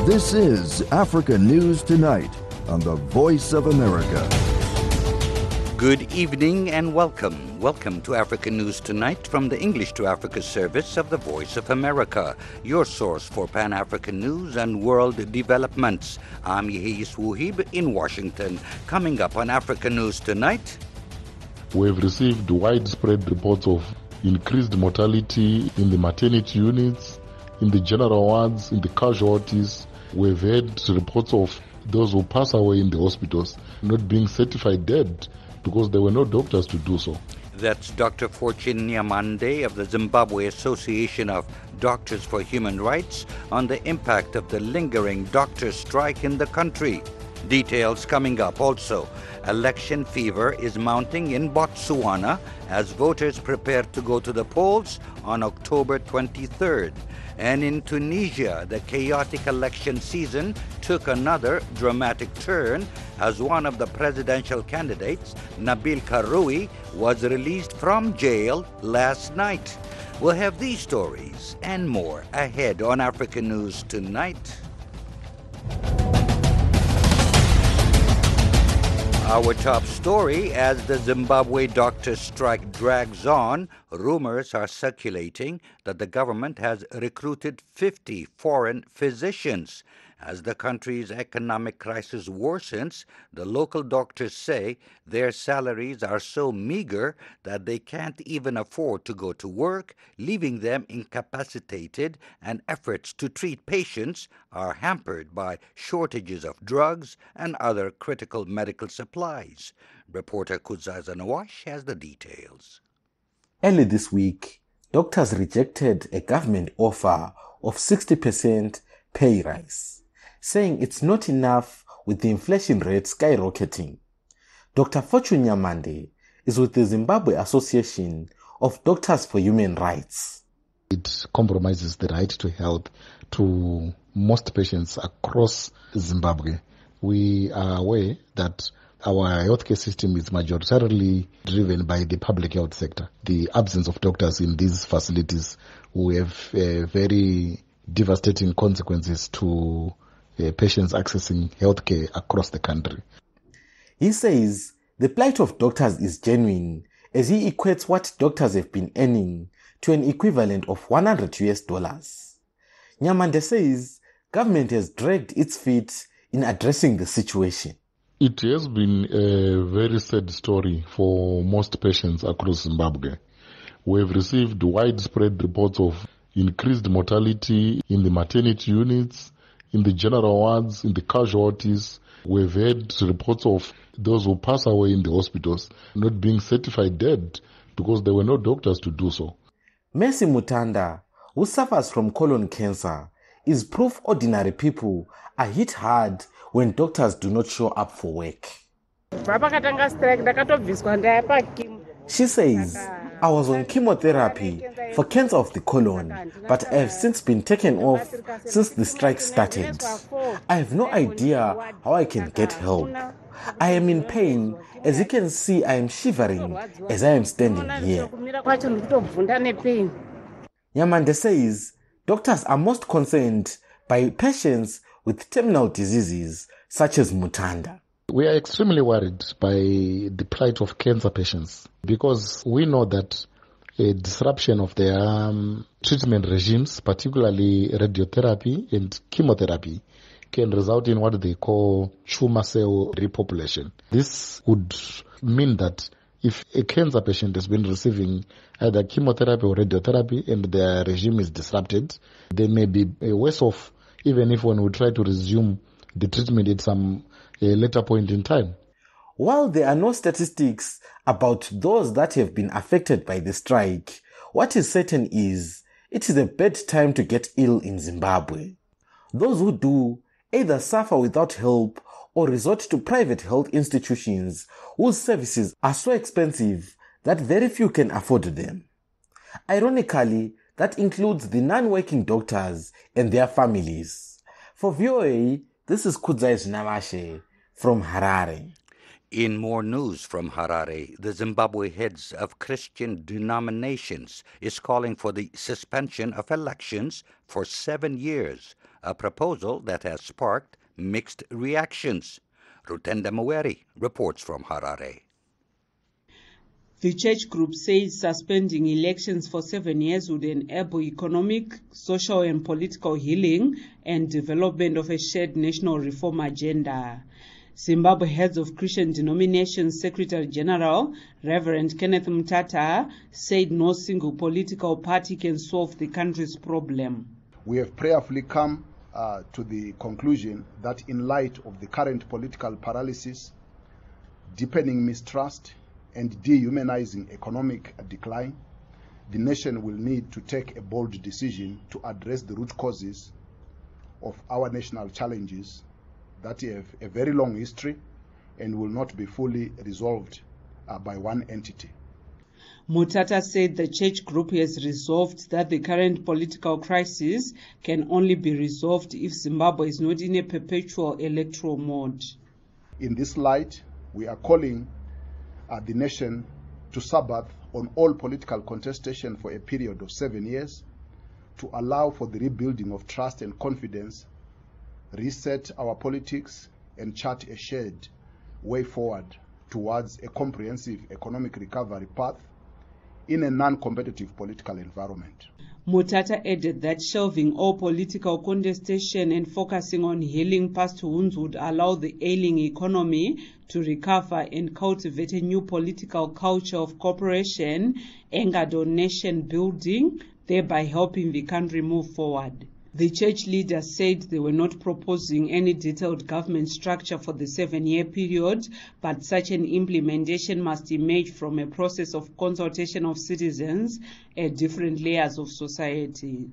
This is Africa News Tonight on the Voice of America. Good evening and welcome. Welcome to Africa News Tonight from the English to Africa service of the Voice of America, your source for Pan-African news and world developments. I'm Yehis Wuhib in Washington. Coming up on Africa News Tonight, we've received widespread reports of increased mortality in the maternity units, in the general wards, in the casualties. We've had reports of those who pass away in the hospitals not being certified dead because there were no doctors to do so. That's Dr. Fortune Nyamande of the Zimbabwe Association of Doctors for Human Rights on the impact of the lingering doctor strike in the country. Details coming up also. Election fever is mounting in Botswana as voters prepare to go to the polls on October 23rd. And in Tunisia, the chaotic election season took another dramatic turn as one of the presidential candidates, Nabil Karoui, was released from jail last night. We'll have these stories and more ahead on Africa News Tonight. Our top story, as the Zimbabwe doctor strike drags on, rumors are circulating that the government has recruited 50 foreign physicians. As the country's economic crisis worsens, the local doctors say their salaries are so meager that they can't even afford to go to work, leaving them incapacitated, and efforts to treat patients are hampered by shortages of drugs and other critical medical supplies. Reporter Kuzaza Nawash has the details. Early this week, doctors rejected a government offer of 60% pay rise, saying it's not enough with the inflation rate skyrocketing. Dr. Fortune Nyamande is with the Zimbabwe Association of Doctors for Human Rights. It compromises the right to health to most patients across Zimbabwe. We are aware that our healthcare system is majoritarily driven by the public health sector. The absence of doctors in these facilities will have very devastating consequences to patients accessing healthcare across the country. He says the plight of doctors is genuine as he equates what doctors have been earning to an equivalent of $100. Nyamande says government has dragged its feet in addressing the situation. It has been a very sad story for most patients across Zimbabwe. We have received widespread reports of increased mortality in the maternity units, in the general wards, in the casualties. We've had reports of those who pass away in the hospitals not being certified dead because there were no doctors to do so. Mercy Mutanda, who suffers from colon cancer, is proof ordinary people are hit hard when doctors do not show up for work. She says, I was on chemotherapy for cancer of the colon, but I have since been taken off since the strike started. I have no idea how I can get help. I am in pain. As you can see, I am shivering as I am standing here. Nyamande says doctors are most concerned by patients with terminal diseases such as Mutanda. We are extremely worried by the plight of cancer patients because we know that a disruption of their treatment regimes, particularly radiotherapy and chemotherapy, can result in what they call tumor cell repopulation. This would mean that if a cancer patient has been receiving either chemotherapy or radiotherapy and their regime is disrupted, they may be worse off even if one would try to resume the treatment at some later point in time. While there are no statistics about those that have been affected by the strike, what is certain is it is a bad time to get ill in Zimbabwe. Those who do either suffer without help or resort to private health institutions whose services are so expensive that very few can afford them. Ironically, that includes the non-working doctors and their families. For VOA, this is Kudzai Namashe from Harare. In more news from Harare, the Zimbabwe heads of Christian denominations is calling for the suspension of elections for 7 years. a proposal that has sparked mixed reactions. Rutenda Maweri reports from Harare. The church group says suspending elections for 7 years would enable economic, social and political healing and development of a shared national reform agenda. Zimbabwe Heads of Christian Denominations Secretary General, Reverend Kenneth Mutata, said no single political party can solve the country's problem. We have prayerfully come to the conclusion that in light of the current political paralysis, deepening mistrust, and dehumanizing economic decline, the nation will need to take a bold decision to address the root causes of our national challenges that have a very long history and will not be fully resolved by one entity. Mutata said the church group has resolved that the current political crisis can only be resolved if Zimbabwe is not in a perpetual electoral mode. In this light, we are calling the nation to Sabbath on all political contestation for a period of 7 years to allow for the rebuilding of trust and confidence, reset our politics, and chart a shared way forward towards a comprehensive economic recovery path in a non-competitive political environment. Mutata added that shelving all political contestation and focusing on healing past wounds would allow the ailing economy to recover and cultivate a new political culture of cooperation anchored on nation building, thereby helping the country move forward. The church leaders said they were not proposing any detailed government structure for the 7-year period, but such an implementation must emerge from a process of consultation of citizens at different layers of society.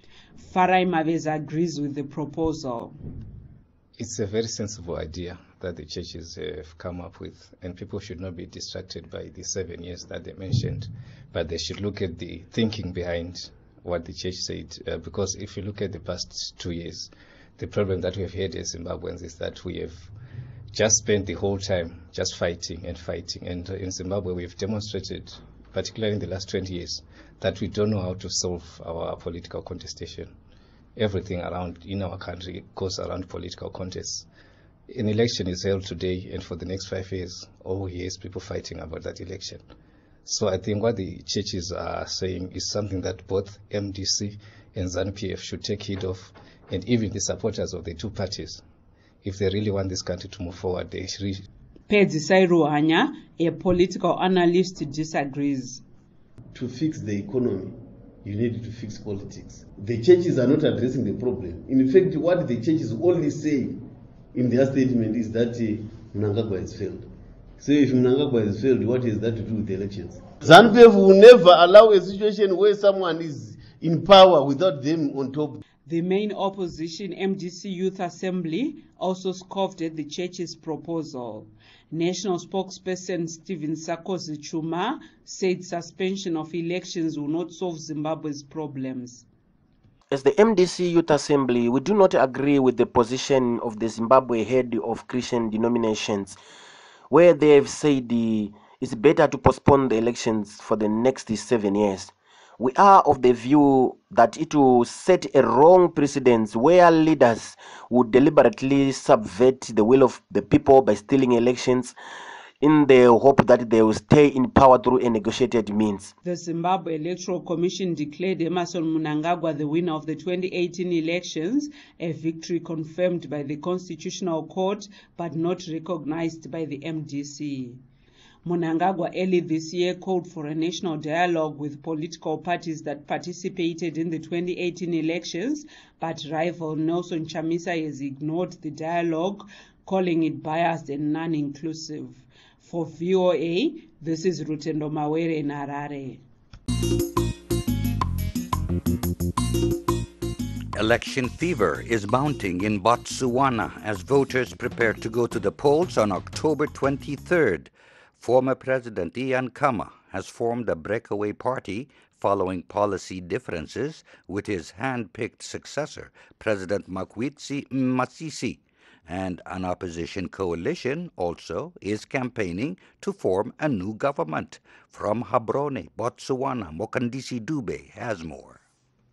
Farai Maveza agrees with the proposal. It's a very sensible idea that the churches have come up with, and people should not be distracted by the 7 years that they mentioned, but they should look at the thinking behind what the church said, because if you look at the past 2 years, the problem that we've had as Zimbabweans is that we have just spent the whole time just fighting, and in Zimbabwe we've demonstrated, particularly in the last 20 years, that we don't know how to solve our political contestation. Everything around in our country goes around political contests. An election is held today, and for the next 5 years, all we hear is people fighting about that election. So I think what the churches are saying is something that both MDC and ZANU-PF should take heed of, and even the supporters of the two parties. If they really want this country to move forward, they should. Pedzi Sairuhanya, a political analyst, disagrees. To fix the economy, you need to fix politics. The churches are not addressing the problem. In fact, what the churches only say in their statement is that Mnangagwa has failed. So if Mnangagwa has failed, what has that to do with the elections? ZANU-PF will never allow a situation where someone is in power without them on top. The main opposition, MDC Youth Assembly, also scoffed at the church's proposal. National spokesperson Stephen Sakosi Chuma said suspension of elections will not solve Zimbabwe's problems. As the MDC Youth Assembly, we do not agree with the position of the Zimbabwe head of Christian denominations, where they have said it's better to postpone the elections for the next 7 years. We are of the view that it will set a wrong precedent where leaders would deliberately subvert the will of the people by stealing elections in the hope that they will stay in power through a negotiated means. The Zimbabwe Electoral Commission declared Emmerson Mnangagwa the winner of the 2018 elections, a victory confirmed by the Constitutional Court but not recognized by the MDC. Mnangagwa early this year called for a national dialogue with political parties that participated in the 2018 elections, but rival Nelson Chamisa has ignored the dialogue, calling it biased and non-inclusive. For VOA, this is Rutendo Mawere in Harare. Election fever is mounting in Botswana as voters prepare to go to the polls on October 23rd. Former President Ian Khama has formed a breakaway party following policy differences with his hand-picked successor, President Mokgweetsi Masisi. And an opposition coalition also is campaigning to form a new government. From Gaborone, Botswana, Mokandisi Dube has more.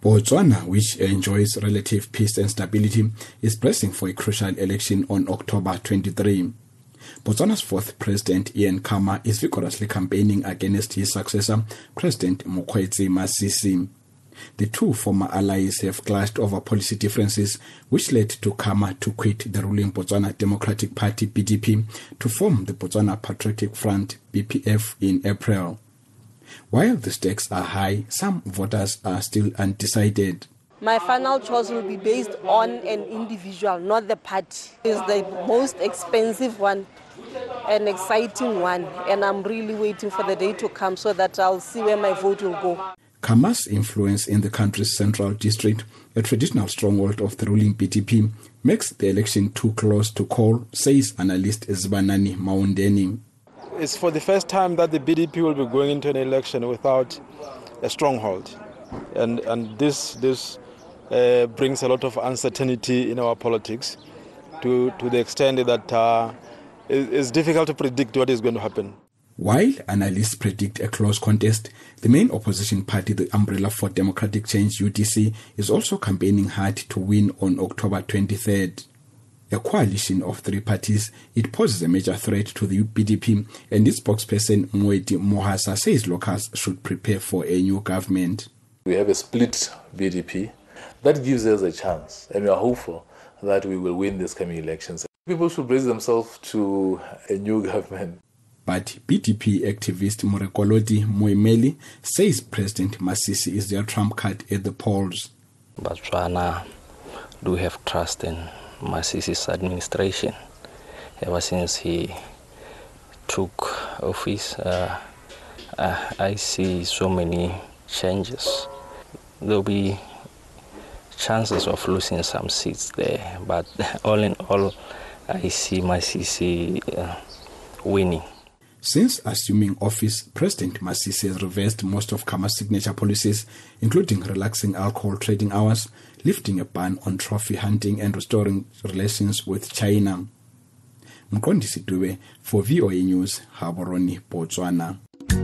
Botswana, which enjoys relative peace and stability, is pressing for a crucial election on October 23. Botswana's fourth president, Ian Khama, is vigorously campaigning against his successor, President Mokgweetsi Masisi. The two former allies have clashed over policy differences, which led to Khama to quit the ruling Botswana Democratic Party, BDP, to form the Botswana Patriotic Front, BPF, in April. While the stakes are high, some voters are still undecided. My final choice will be based on an individual, not the party. It's the most expensive one, an exciting one, and I'm really waiting for the day to come so that I'll see where my vote will go. Khama's influence in the country's central district, a traditional stronghold of the ruling BDP, makes the election too close to call, says analyst Zibanani Maundeni. It's for the first time that the BDP will be going into an election without a stronghold. And this brings a lot of uncertainty in our politics to the extent that it's difficult to predict what is going to happen. While analysts predict a close contest, the main opposition party, the Umbrella for Democratic Change, UDC, is also campaigning hard to win on October 23rd. A coalition of three parties, it poses a major threat to the BDP, and its spokesperson, Moeti Mohasa, says locals should prepare for a new government. We have a split BDP. That gives us a chance, and we are hopeful that we will win these coming elections. People should brace themselves to a new government. But BDP activist Morekolodi Moemeli says President Masisi is their trump card at the polls. Botswana do have trust in Masisi's administration. Ever since he took office, I see so many changes. There'll be chances of losing some seats there, but all in all, I see Masisi winning. Since assuming office, President Masisi has reversed most of Khama's signature policies, including relaxing alcohol trading hours, lifting a ban on trophy hunting, and restoring relations with China. Mqondisi Dube for VOA News, Gaborone, Botswana.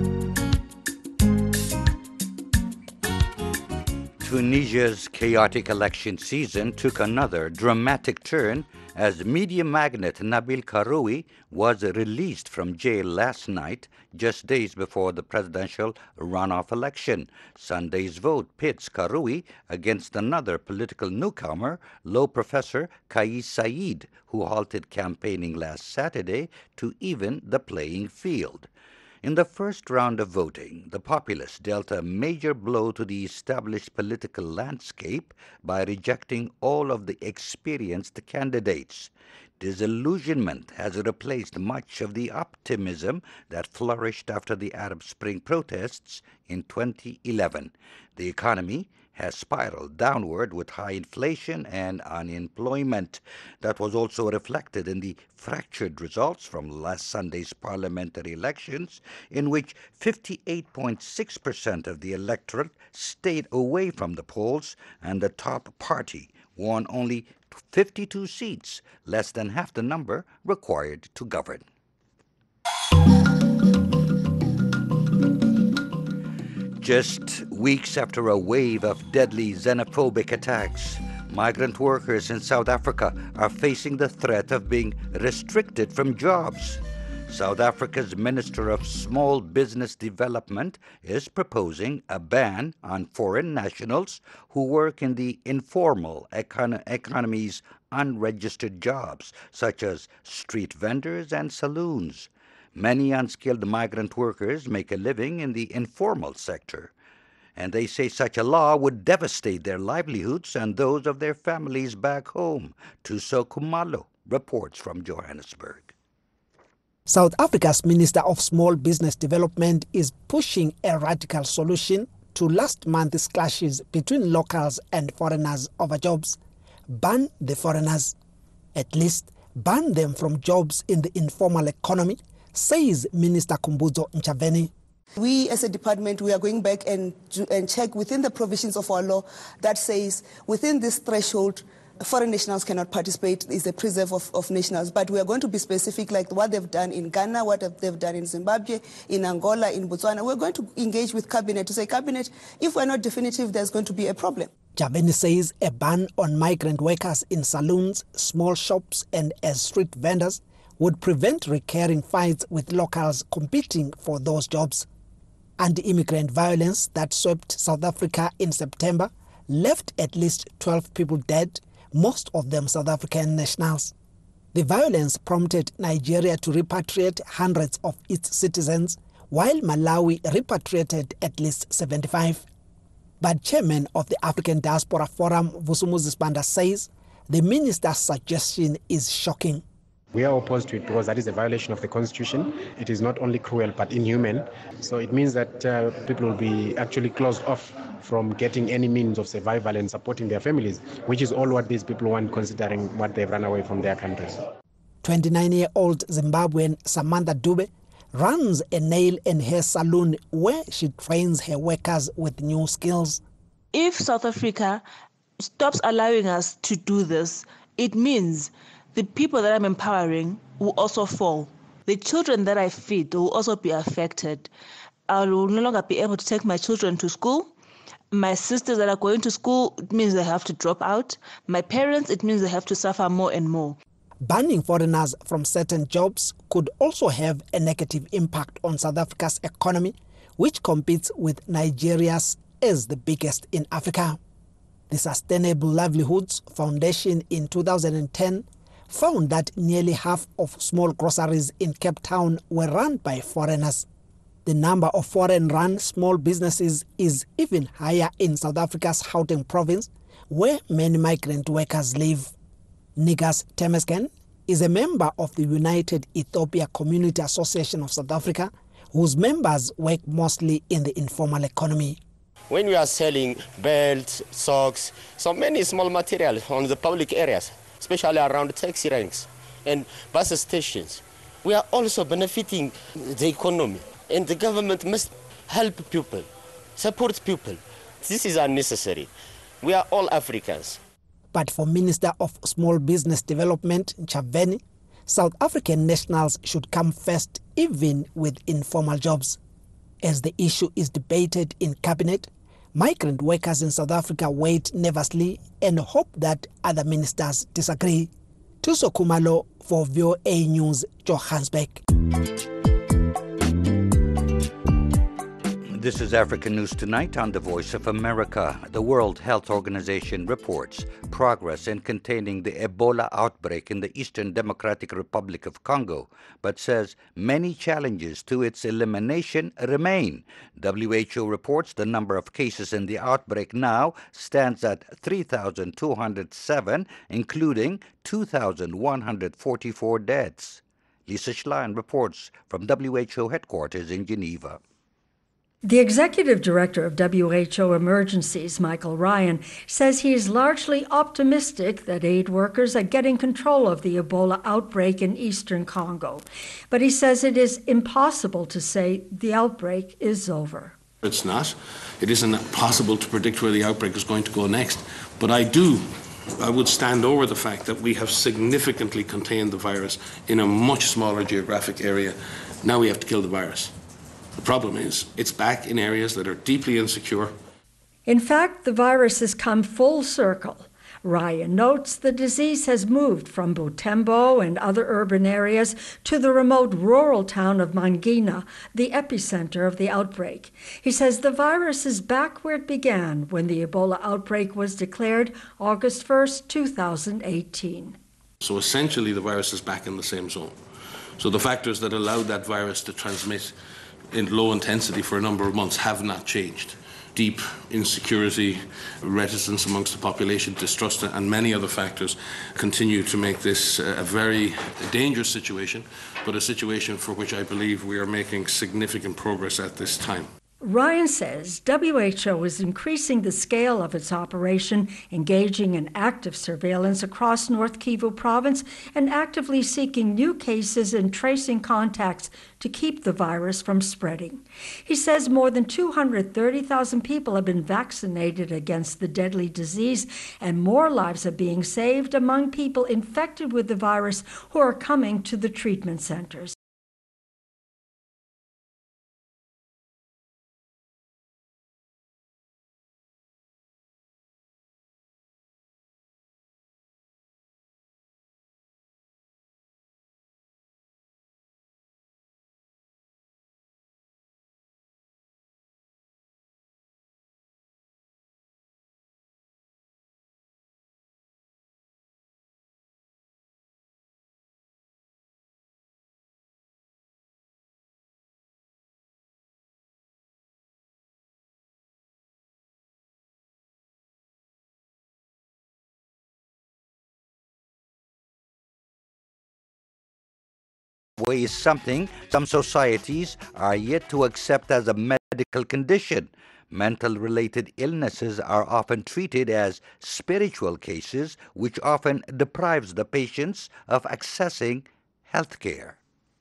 Tunisia's chaotic election season took another dramatic turn as media magnate Nabil Karoui was released from jail last night, just days before the presidential runoff election. Sunday's vote pits Karoui against another political newcomer, law professor Kais Saied, who halted campaigning last Saturday to even the playing field. In the first round of voting, the populace dealt a major blow to the established political landscape by rejecting all of the experienced candidates. Disillusionment has replaced much of the optimism that flourished after the Arab Spring protests in 2011. The economy has spiraled downward with high inflation and unemployment. That was also reflected in the fractured results from last Sunday's parliamentary elections, in which 58.6% of the electorate stayed away from the polls, and the top party won only 52 seats, less than half the number required to govern. Just weeks after a wave of deadly xenophobic attacks, migrant workers in South Africa are facing the threat of being restricted from jobs. South Africa's Minister of Small Business Development is proposing a ban on foreign nationals who work in the informal economy's unregistered jobs, such as street vendors and saloons. Many unskilled migrant workers make a living in the informal sector, and they say such a law would devastate their livelihoods and those of their families back home. Tuso Kumalo reports from Johannesburg. South Africa's Minister of Small Business Development is pushing a radical solution to last month's clashes between locals and foreigners over jobs. Ban the foreigners, at least ban them from jobs in the informal economy, says Minister Khumbudzo Ntshavheni. We as a department, we are going back and check within the provisions of our law that says within this threshold, foreign nationals cannot participate, is the preserve of nationals. But we are going to be specific, like what they've done in Ghana, what they've done in Zimbabwe, in Angola, in Botswana. We're going to engage with Cabinet to say, Cabinet, if we're not definitive, there's going to be a problem. Javeni says a ban on migrant workers in saloons, small shops and as street vendors would prevent recurring fights with locals competing for those jobs. Anti-immigrant violence that swept South Africa in September left at least 12 people dead, most of them South African nationals. The violence prompted Nigeria to repatriate hundreds of its citizens, while Malawi repatriated at least 75. But chairman of the African Diaspora Forum, Vusumuzi Sibanda, says the minister's suggestion is shocking. We are opposed to it because that is a violation of the Constitution. It is not only cruel but inhuman. So it means that people will be actually closed off from getting any means of survival and supporting their families, which is all what these people want, considering what they've run away from their countries. 29-year-old Zimbabwean Samantha Dube runs a nail and hair salon where she trains her workers with new skills. If South Africa stops allowing us to do this, it means the people that I'm empowering will also fall. The children that I feed will also be affected. I will no longer be able to take my children to school. My sisters that are going to school, it means they have to drop out. My parents, it means they have to suffer more and more. Banning foreigners from certain jobs could also have a negative impact on South Africa's economy, which competes with Nigeria's as the biggest in Africa. The Sustainable Livelihoods Foundation in 2010 found that nearly half of small groceries in Cape Town were run by foreigners. The number of foreign-run small businesses is even higher in South Africa's Gauteng province, where many migrant workers live. Nigas Temesgen is a member of the United Ethiopia Community Association of South Africa, whose members work mostly in the informal economy. When we are selling belts, socks, so many small materials on the public areas, especially around taxi ranks and bus stations, we are also benefiting the economy. And the government must help people, support people. This is unnecessary. We are all Africans. But for Minister of Small Business Development, Chaveni, South African nationals should come first, even with informal jobs. As the issue is debated in Cabinet, migrant workers in South Africa wait nervously and hope that other ministers disagree. Tuso Kumalo for VOA News, Johannesburg. This is African News Tonight on the Voice of America. The World Health Organization reports progress in containing the Ebola outbreak in the Eastern Democratic Republic of Congo, but says many challenges to its elimination remain. WHO reports the number of cases in the outbreak now stands at 3,207, including 2,144 deaths. Lisa Schlein reports from WHO headquarters in Geneva. The executive director of WHO Emergencies, Michael Ryan, says he is largely optimistic that aid workers are getting control of the Ebola outbreak in eastern Congo. But he says it is impossible to say the outbreak is over. It's not. It isn't possible to predict where the outbreak is going to go next. But I would stand over the fact that we have significantly contained the virus in a much smaller geographic area. Now we have to kill the virus. The problem is, it's back in areas that are deeply insecure. In fact, the virus has come full circle. Ryan notes the disease has moved from Butembo and other urban areas to the remote rural town of Mangina, the epicenter of the outbreak. He says the virus is back where it began when the Ebola outbreak was declared August 1st, 2018. So essentially, the virus is back in the same zone. So the factors that allowed that virus to transmit in low intensity for a number of months have not changed. Deep insecurity, reticence amongst the population, distrust, and many other factors continue to make this a very dangerous situation, but a situation for which I believe we are making significant progress at this time. Ryan says WHO is increasing the scale of its operation, engaging in active surveillance across North Kivu province and actively seeking new cases and tracing contacts to keep the virus from spreading. He says more than 230,000 people have been vaccinated against the deadly disease, and more lives are being saved among people infected with the virus who are coming to the treatment centers. Is something some societies are yet to accept as a medical condition. Mental-related illnesses are often treated as spiritual cases, which often deprives the patients of accessing health care.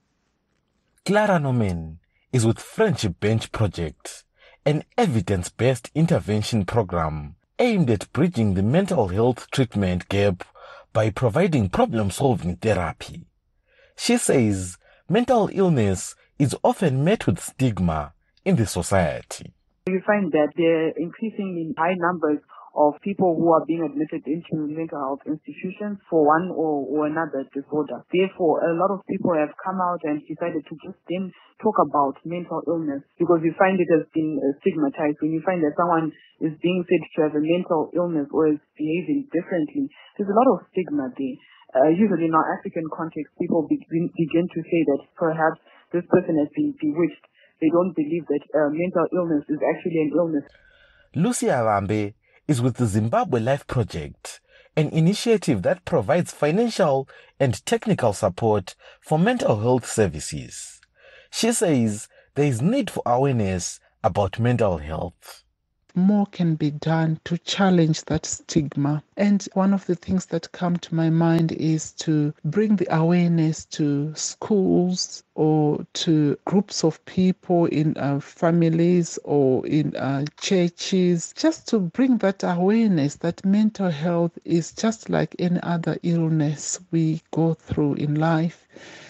Clara Nomen is with Friendship Bench Project, an evidence-based intervention program aimed at bridging the mental health treatment gap by providing problem-solving therapy. She says mental illness is often met with stigma in the society. You find that there are increasingly high numbers of people who are being admitted into mental health institutions for one or another disorder. Therefore, a lot of people have come out and decided to just then talk about mental illness, because you find it as being stigmatized. When you find that someone is being said to have a mental illness or is behaving differently, there's a lot of stigma there. Usually in our African context, people begin to say that perhaps this person has been bewitched. They don't believe that mental illness is actually an illness. Lucy Arambe is with the Zimbabwe Life Project, an initiative that provides financial and technical support for mental health services. She says there is need for awareness about mental health. More can be done to challenge that stigma. And one of the things that come to my mind is to bring the awareness to schools or to groups of people in families or in churches, just to bring that awareness that mental health is just like any other illness we go through in life.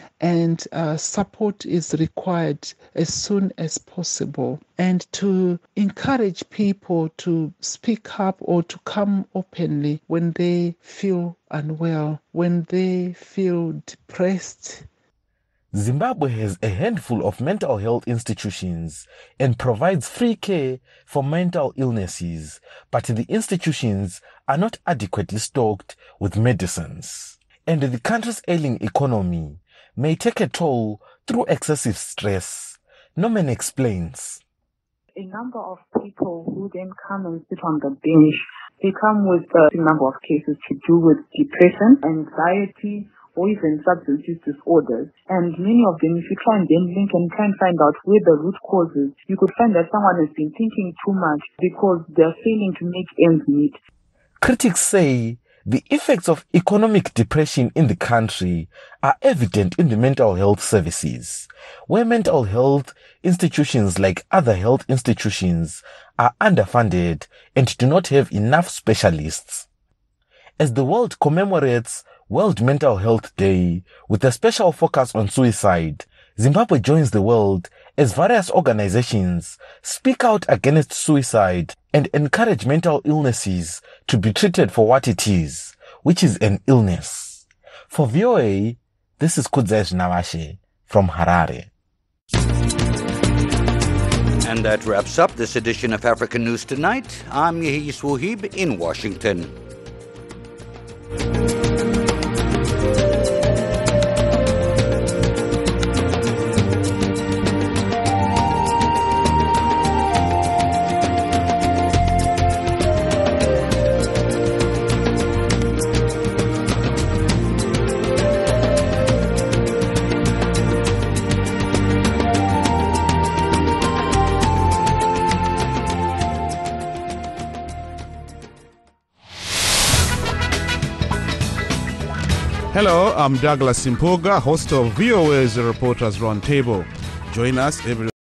And support is required as soon as possible, and to encourage people to speak up or to come openly when they feel unwell, when they feel depressed. Zimbabwe has a handful of mental health institutions and provides free care for mental illnesses, but the institutions are not adequately stocked with medicines. And the country's ailing economy may take a toll through excessive stress. Norman explains. A number of people who then come and sit on the bench, they come with a number of cases to do with depression, anxiety, or even substance use disorders. And many of them, if you try and then link and try and find out where the root cause is, you could find that someone has been thinking too much because they're failing to make ends meet. Critics say the effects of economic depression in the country are evident in the mental health services, where mental health institutions like other health institutions are underfunded and do not have enough specialists. As the world commemorates World Mental Health Day with a special focus on suicide, Zimbabwe joins the world as various organizations speak out against suicide and encourage mental illnesses to be treated for what it is, which is an illness. For VOA, this is Kudzai Nawashe from Harare. And that wraps up this edition of African News Tonight. I'm Yehis Wuhib in Washington. Hello, I'm Douglas Simpoga, host of VOA's Reporters Roundtable. Join us every